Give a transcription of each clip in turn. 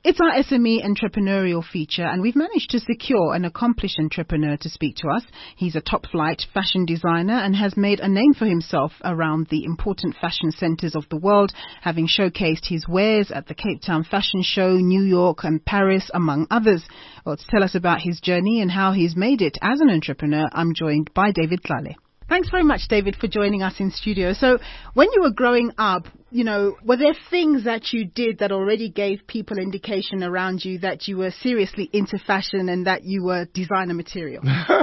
It's our SME entrepreneurial feature, and we've managed to secure an accomplished entrepreneur to speak to us. He's a top-flight fashion designer and has made a name for himself around the important fashion centres of the world, having showcased his wares at the Cape Town Fashion Show, New York and Paris, among others. Well, to tell us about his journey and how he's made it as an entrepreneur, I'm joined by David Tlale. Thanks very much, David, for joining us in studio. So when you were growing up, were there things that you did that already gave people indication around you that you were seriously into fashion and that you were designer material?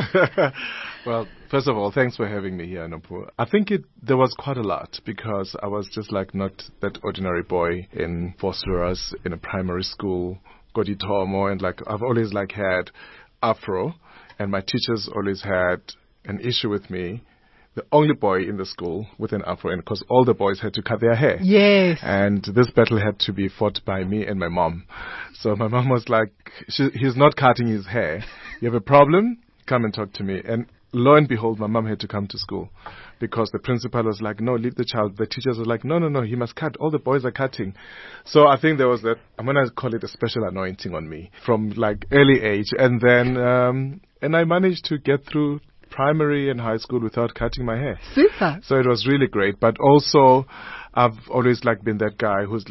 Well, first of all, thanks for having me here, Nopu. I think there was quite a lot because I was just not that ordinary boy in Vosloorus in a primary school, Goditomo, and I've always had afro, and my teachers always had an issue with me. The only boy in the school with an afro, and because all the boys had to cut their hair. Yes. And this battle had to be fought by me and my mom. So my mom was like, he's not cutting his hair. You have a problem? Come and talk to me. And lo and behold, my mom had to come to school because the principal was like, no, leave the child. The teachers were like, no, he must cut. All the boys are cutting. So I think there was that, I'm going to call it a special anointing on me from early age. And then, and I managed to get through primary and high school without cutting my hair. Super. So it was really great. But also, I've always been that guy who's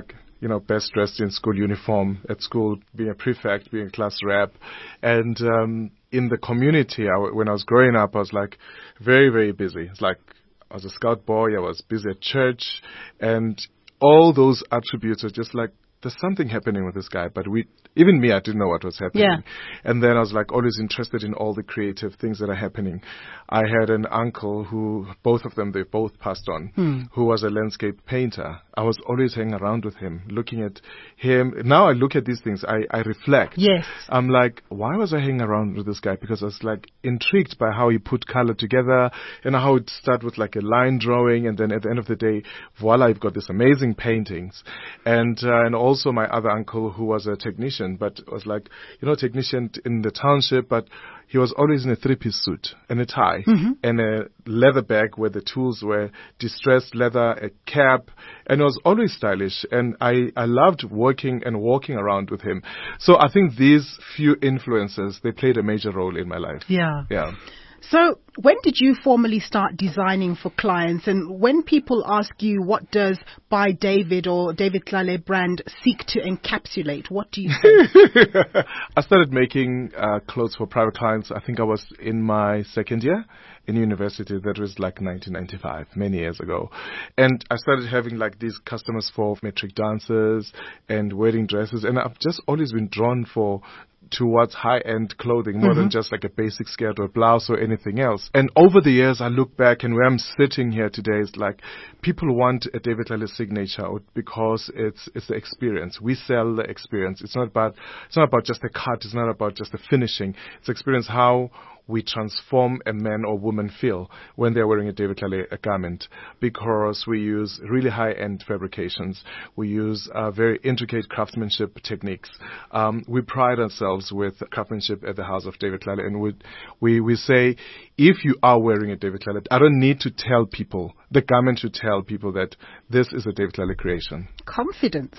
best dressed in school uniform at school, being a prefect, being a class rep. And in the community, when I was growing up, I was very, very busy. It's I was a scout boy, I was busy at church, and all those attributes are just there's something happening with this guy, but even me, I didn't know what was happening. Yeah. And then I was always interested in all the creative things that are happening. I had an uncle who, they both passed on, who was a landscape painter. I was always hanging around with him, looking at him. Now I look at these things, I reflect. Yes. I'm why was I hanging around with this guy? Because I was intrigued by how he put color together and how it started with a line drawing, and then at the end of the day, voila, you've got these amazing paintings. And also my other uncle who was a technician, but was technician in the township, but he was always in a three-piece suit and a tie and a leather bag where the tools were distressed leather, a cap, and it was always stylish. And I loved working and walking around with him. So I think these few influences, they played a major role in my life. Yeah. Yeah. So when did you formally start designing for clients? And when people ask you, what does By David or David Tlale brand seek to encapsulate, what do you say? I started making clothes for private clients. I think I was in my second year in university. That was 1995, many years ago. And I started having these customers for matric dances and wedding dresses. And I've just always been drawn towards high-end clothing more than just a basic skirt or blouse or anything else. And over the years, I look back, and where I'm sitting here today is people want a David Tlale signature because it's the experience. We sell the experience. It's not about just the cut. It's not about just the finishing. It's experience how we transform a man or woman feel when they're wearing a David Tlale garment, because we use really high-end fabrications. We use very intricate craftsmanship techniques. We pride ourselves with craftsmanship at the house of David Tlale, and we say, if you are wearing a David Tlale, I don't need to tell people, the garment should tell people that this is a David Tlale creation. Confidence.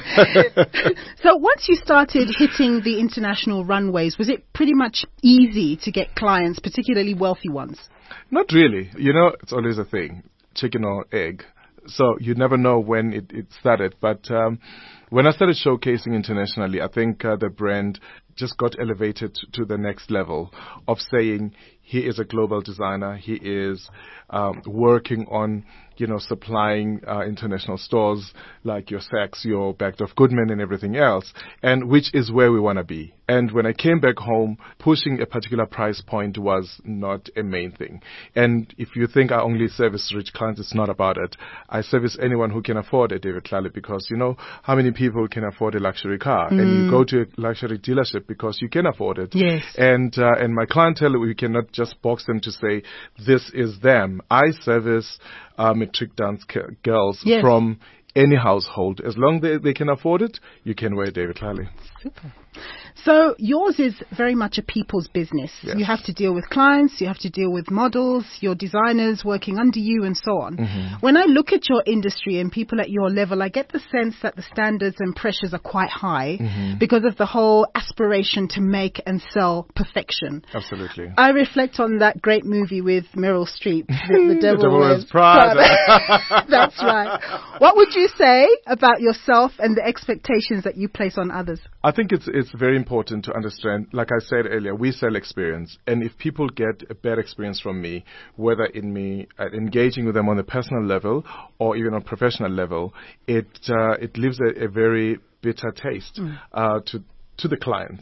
So once you started hitting the international runways, was it pretty much easy to get clients, particularly wealthy ones? Not really. It's always a thing, chicken or egg. So you never know when it started. But when I started showcasing internationally, I think the brand just got elevated to the next level of saying he is a global designer. He is working on, supplying international stores like your Saks, your Bergdorf Goodman and everything else, and which is where we want to be. And when I came back home, pushing a particular price point was not a main thing. And if you think I only service rich clients, it's not about it. I service anyone who can afford a David Tlale, because how many people can afford a luxury car? And you go to a luxury dealership because you can afford it. Yes. And my clientele, we cannot just box them to say, this is them. I service matric dance girls yes. from any household. As long as they can afford it, you can wear David Tlale. Super. So yours is very much a people's business. Yes. You have to deal with clients, you have to deal with models, your designers working under you and so on. When I look at your industry and people at your level, I get the sense that the standards and pressures are quite high because of the whole aspiration to make and sell perfection. Absolutely. I reflect on that great movie with Meryl Streep, The Devil Wears Prada. That's right. What would you say about yourself and the expectations that you place on others? I think it's very important to understand, like I said earlier, we sell experience. And if people get a bad experience from me, whether in me engaging with them on a personal level or even on a professional level, it leaves a very bitter taste to the clients.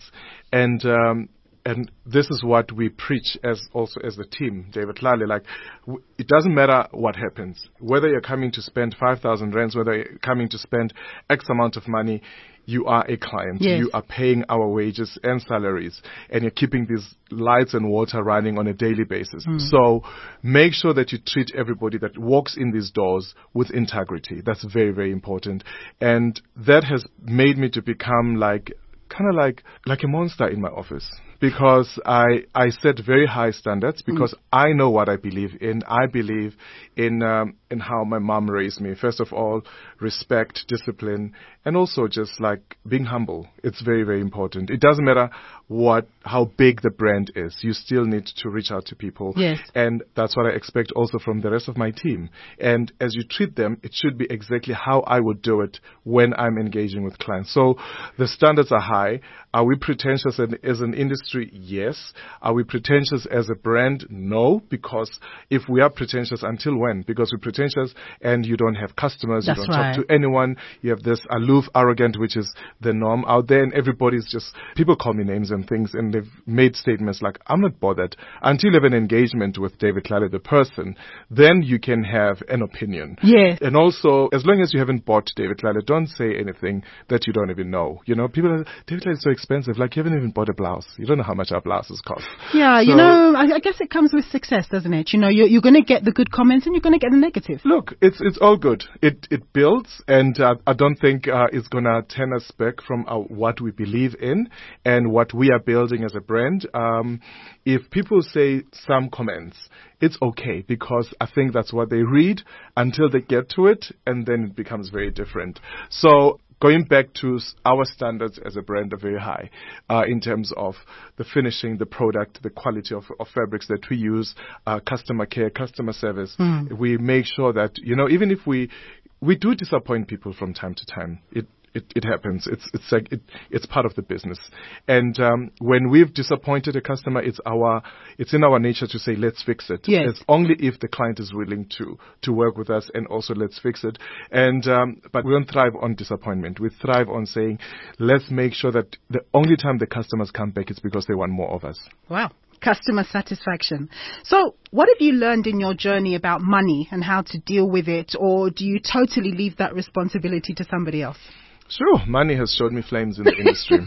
And this is what we preach as the team, David Tlale. Like, it doesn't matter what happens. Whether you're coming to spend 5,000 rands, whether you're coming to spend X amount of money, you are a client. Yes. You are paying our wages and salaries, and you're keeping these lights and water running on a daily basis. So make sure that you treat everybody that walks in these doors with integrity. That's very, very important. And that has made me to become kind of like a monster in my office, because I set very high standards because I know what I believe in. I believe in how my mom raised me. First of all, respect, discipline, and also just like being humble. It's very, very important. It doesn't matter how big the brand is. You still need to reach out to people. Yes. And that's what I expect also from the rest of my team. And as you treat them, it should be exactly how I would do it when I'm engaging with clients. So the standards are high. Are we pretentious as an industry? Yes. Are we pretentious as a brand? No, because if we are pretentious, until when? Because we're pretentious and you don't have customers, That's you don't right. talk to anyone, you have this aloof, arrogant, which is the norm out there, and everybody's just, people call me names and things, and they've made statements like, I'm not bothered. Until you have an engagement with David Tlale, the person, then you can have an opinion. Yes. And also, as long as you haven't bought David Tlale, don't say anything that you don't even know. You know, people are, David Tlale is so expensive, like you haven't even bought a blouse. You don't know how much our blouses cost. Yeah, So, you know, I guess it comes with success, doesn't it? You know, you're going to get the good comments and you're going to get the negative. Look, it's all good. It builds, and I don't think it's gonna turn us back from what we believe in and what we are building as a brand. If people say some comments, it's okay, because I think that's what they read until they get to it, and then it becomes very different. So going back to our standards as a brand are very high in terms of the finishing, the product, the quality of fabrics that we use, customer care, customer service. We make sure that, you know, even if we do disappoint people from time to time, it happens. It's part of the business. And when we've disappointed a customer, it's in our nature to say, let's fix it. Yes. It's only if the client is willing to work with us, and also let's fix it. And but we don't thrive on disappointment. We thrive on saying, let's make sure that the only time the customers come back is because they want more of us. Wow. Customer satisfaction. So what have you learned in your journey about money and how to deal with it, or do you totally leave that responsibility to somebody else? Sure, money has showed me flames in the industry.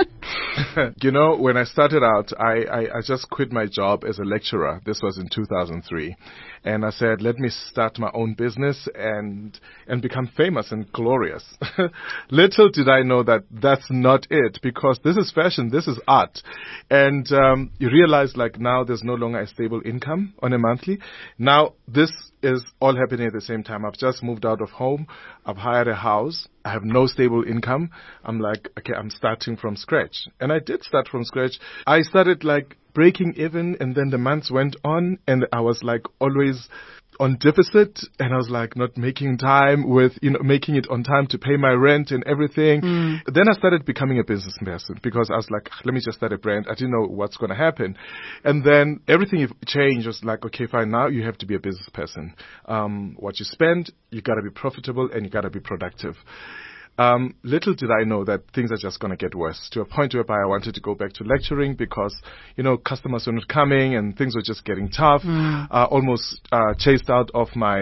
You know, when I started out, I just quit my job as a lecturer. This was in 2003. And I said, let me start my own business and become famous and glorious. Little did I know that that's not it, because this is fashion, this is art. And you realize, like, now there's no longer a stable income on a monthly. Now this is all happening at the same time. I've just moved out of home. I've hired a house. I have no stable income. I'm like, okay, I'm starting from scratch. And I did start from scratch. I started like breaking even, and then the months went on, and I was like always on deficit, and I was like not making time with, making it on time to pay my rent and everything. Then I started becoming a business person, because I was like, let me just start a brand. I didn't know what's going to happen. And then everything changed. It was like, okay, fine, now you have to be a business person. What you spend, you got to be profitable and you got to be productive. Little did I know that things are just going to get worse, to a point whereby I wanted to go back to lecturing because, customers were not coming and things were just getting tough. Almost chased out of my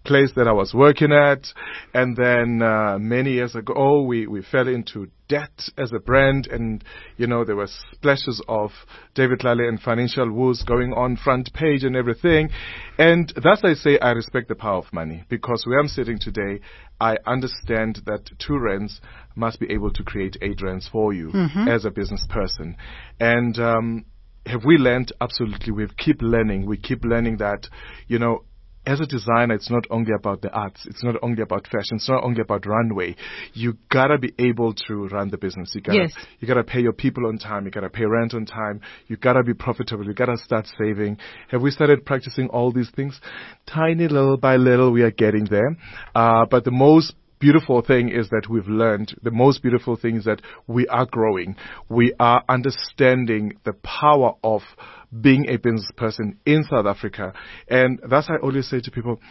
place that I was working at. And then many years ago, we fell into debt as a brand. And, there were splashes of David Tlale and financial woes going on front page and everything. And that's why I say I respect the power of money, because where I'm sitting today, I understand that 2 rands must be able to create 8 rands for you as a business person. And have we learned? Absolutely. We keep learning. We keep learning that, as a designer, it's not only about the arts. It's not only about fashion. It's not only about runway. You gotta be able to run the business. You gotta pay your people on time. You gotta pay rent on time. You gotta be profitable. You gotta start saving. Have we started practicing all these things? Tiny little by little, we are getting there. But the most beautiful thing is that we've learned. The most beautiful thing is that we are growing. We are understanding the power of being a business person in South Africa. And that's why I always say to people,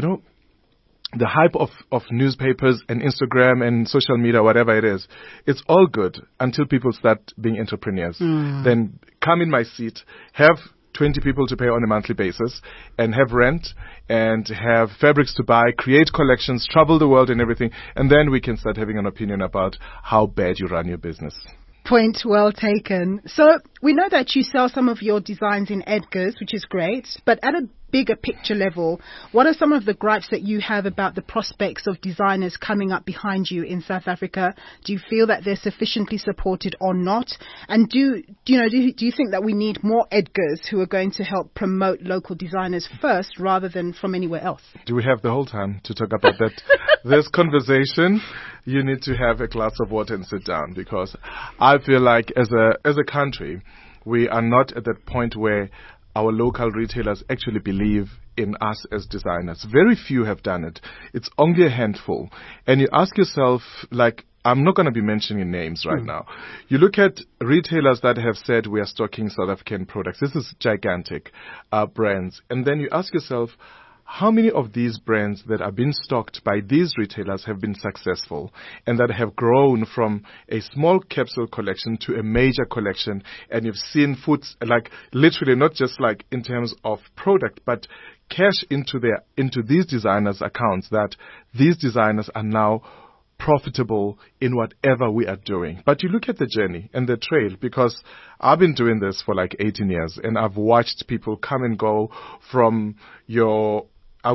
the hype of newspapers and Instagram and social media, whatever it is, it's all good until people start being entrepreneurs. Then come in my seat, have 20 people to pay on a monthly basis, and have rent and have fabrics to buy, create collections, travel the world and everything, and then we can start having an opinion about how bad you run your business. Point well taken. So we know that you sell some of your designs in Edgar's, which is great, but at a bigger picture level, what are some of the gripes that you have about the prospects of designers coming up behind you in South Africa? Do you feel that they're sufficiently supported or not? And do you think that we need more Edgar's who are going to help promote local designers first rather than from anywhere else? Do we have the whole time to talk about that? This conversation, you need to have a glass of water and sit down, because I feel like as a country, we are not at that point where our local retailers actually believe in us as designers. Very few have done it. It's only a handful. And you ask yourself, I'm not going to be mentioning names right now. You look at retailers that have said we are stocking South African products. This is gigantic brands. And then you ask yourself, how many of these brands that are being stocked by these retailers have been successful and that have grown from a small capsule collection to a major collection? And you've seen foods, literally not just in terms of product, but cash into these designers' accounts, that these designers are now profitable in whatever we are doing. But you look at the journey and the trail, because I've been doing this for 18 years, and I've watched people come and go from your...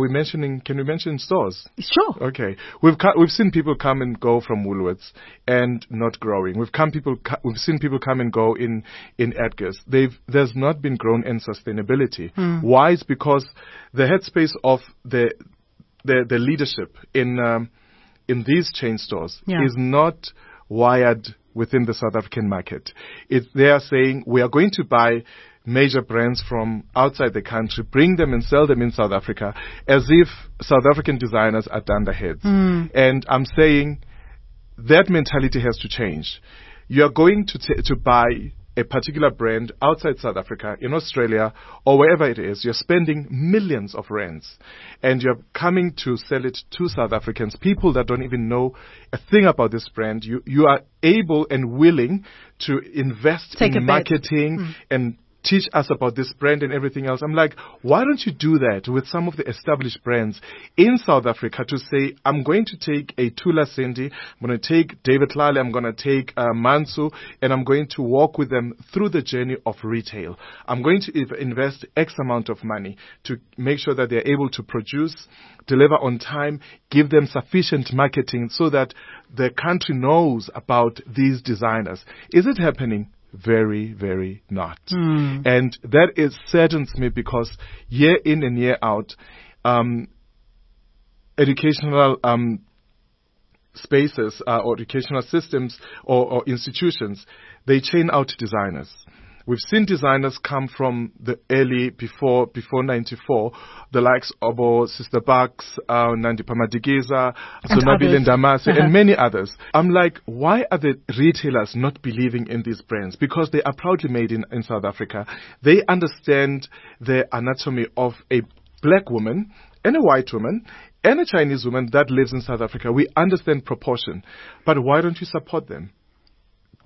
can we mention stores? Sure. Okay. We've seen people come and go from Woolworths and not growing. We've seen people come and go in Edgar's. There's not been growth and sustainability. Why? It's because the headspace of the leadership in these chain stores is not wired within the South African market. They are saying we are going to buy major brands from outside the country, bring them and sell them in South Africa, as if South African designers are dunderheads. And I'm saying that mentality has to change. You are going to buy a particular brand outside South Africa, in Australia, or wherever it is. You're spending millions of rands, and you're coming to sell it to South Africans, people that don't even know a thing about this brand. You are able and willing to invest in marketing and teach us about this brand and everything else. I'm like, why don't you do that with some of the established brands in South Africa, to say, I'm going to take a Tula Cindy, I'm going to take David Tlale, I'm going to take Mansu, and I'm going to walk with them through the journey of retail. I'm going to invest X amount of money to make sure that they're able to produce, deliver on time, give them sufficient marketing so that the country knows about these designers. Is it happening? Very, very not. And that saddens me, because year in and year out, educational spaces or educational systems or institutions, they chain out designers. We've seen designers come from the early, before 94, the likes of Sister Bucks, Nandi Pamadikiza, Sonabile Ndamase, and many others. I'm like, why are the retailers not believing in these brands? Because they are proudly made in South Africa. They understand the anatomy of a black woman and a white woman and a Chinese woman that lives in South Africa. We understand proportion. But why don't you support them?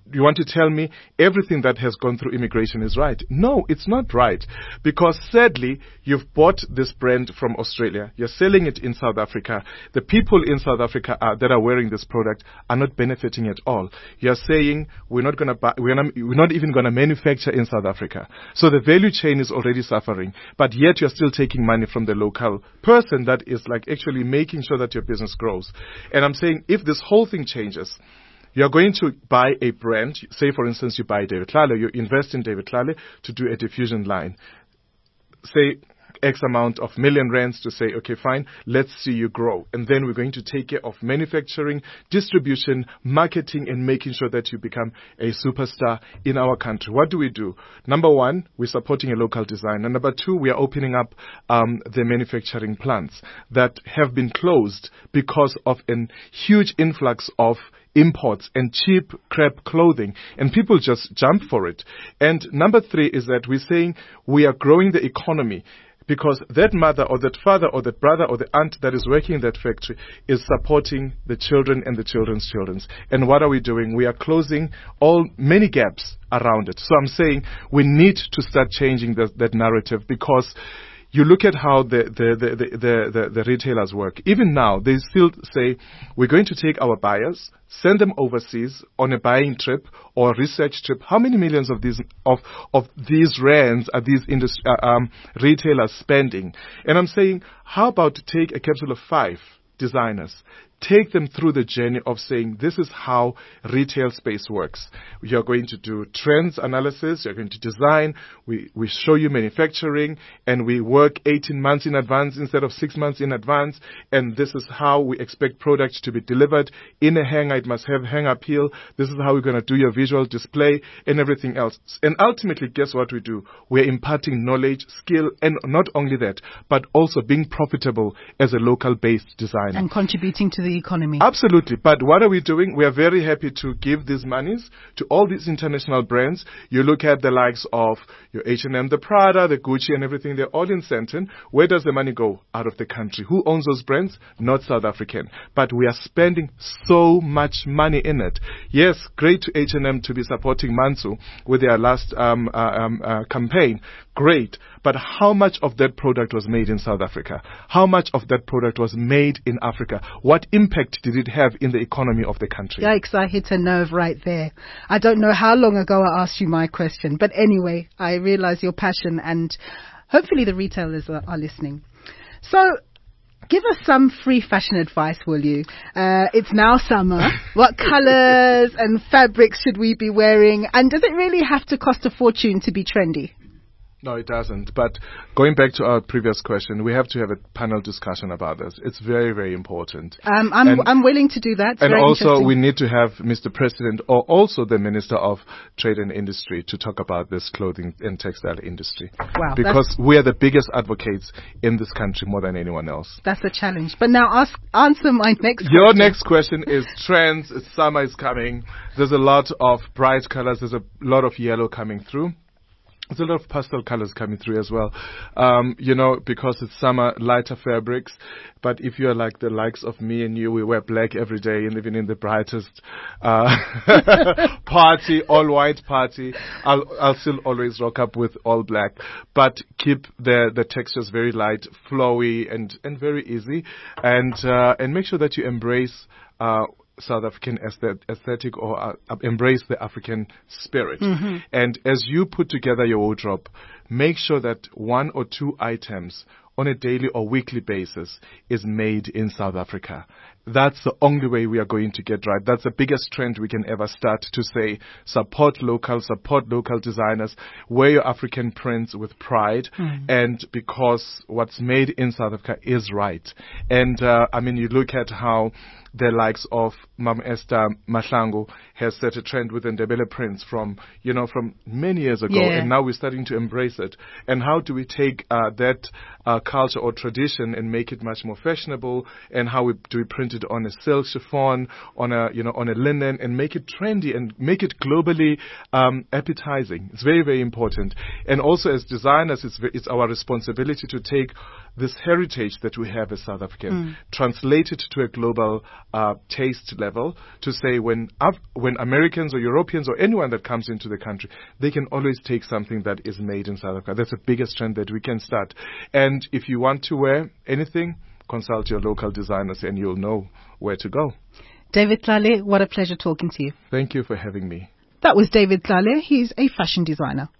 you want to tell me everything that has gone through immigration is right? No, it's not right. Because sadly, you've bought this brand from Australia. You're selling it in South Africa. The people in South Africa that are wearing this product are not benefiting at all. You're saying we're not even going to manufacture in South Africa. So the value chain is already suffering. But yet you're still taking money from the local person that is like actually making sure that your business grows. And I'm saying if this whole thing changes, you're going to buy a brand. Say, for instance, you buy David Tlale. You invest in David Tlale to do a diffusion line. Say X amount of million rands to say, okay, fine, let's see you grow. And then we're going to take care of manufacturing, distribution, marketing, and making sure that you become a superstar in our country. What do we do? Number one, we're supporting a local design. And number two, we are opening up the manufacturing plants that have been closed because of a huge influx of imports and cheap crap clothing, and people just jump for it. And number three is that we're saying we are growing the economy because that mother or that father or that brother or the aunt that is working in that factory is supporting the children and the children's children. And what are we doing? We are closing many gaps around it. So I'm saying we need to start changing that narrative, because you look at how the retailers work. Even now, they still say, we're going to take our buyers, send them overseas on a buying trip or a research trip. How many millions of these rands are these retailers spending? And I'm saying, how about take a capsule of 5 designers, take them through the journey of saying, this is how retail space works. You're going to do trends analysis, you're going to design, we show you manufacturing, and we work 18 months in advance instead of 6 months in advance, and this is how we expect products to be delivered. In a hanger, it must have hanger appeal. This is how we're going to do your visual display and everything else. And ultimately, guess what we do? We're imparting knowledge, skill, and not only that, but also being profitable as a local-based designer. And contributing to the economy. Absolutely. But what are we doing? We are very happy to give these monies to all these international brands. You look at the likes of your H&M, the Prada, the Gucci, and everything. They're all in Sandton. Where does the money go? Out of the country. Who owns those brands? Not South African. But we are spending so much money in it. Yes, great to H&M to be supporting Mansu with their last campaign. Great. But how much of that product was made in South Africa? How much of that product was made in Africa? What impact did it have in the economy of the country? Yikes, I hit a nerve right there. I don't know how long ago I asked you my question, but anyway, I realize your passion, and hopefully the retailers are listening. So, give us some free fashion advice, will you? It's now summer. What colors and fabrics should we be wearing? And does it really have to cost a fortune to be trendy? No, it doesn't. But going back to our previous question, we have to have a panel discussion about this. It's very, very important. I'm willing to do that. It's and also, we need to have Mr. President or also the Minister of Trade and Industry to talk about this clothing and textile industry. Wow. Because we are the biggest advocates in this country more than anyone else. That's a challenge. But now answer my next question. Your next question is trends. Summer is coming. There's a lot of bright colors. There's a lot of yellow coming through. There's a lot of pastel colors coming through as well, because it's summer, lighter fabrics. But if you're like the likes of me and you, we wear black every day, and even in the brightest party, all white party, I'll still always rock up with all black. But keep the textures very light, flowy, and very easy, and make sure that you embrace South African aesthetic or embrace the African spirit. Mm-hmm. And as you put together your wardrobe, make sure that 1 or 2 items on a daily or weekly basis is made in South Africa. That's the only way we are going to get right. That's the biggest trend we can ever start to say, support local designers, wear your African prints with pride, and because what's made in South Africa is right. And, you look at how the likes of Mam Esther Mahlangu has set a trend with Ndebele prints from many years ago, and now we're starting to embrace it. And how do we take that culture or tradition and make it much more fashionable, and how do we print it on a silk chiffon, on a linen, and make it trendy and make it globally appetizing. It's very, very important. And also as designers, it's our responsibility to take this heritage that we have as South Africans, translate it to a global taste level, to say when Americans or Europeans or anyone that comes into the country, they can always take something that is made in South Africa. That's the biggest trend that we can start. And if you want to wear anything, consult your local designers and you'll know where to go. David Tlale, what a pleasure talking to you. Thank you for having me. That was David Tlale. He's a fashion designer.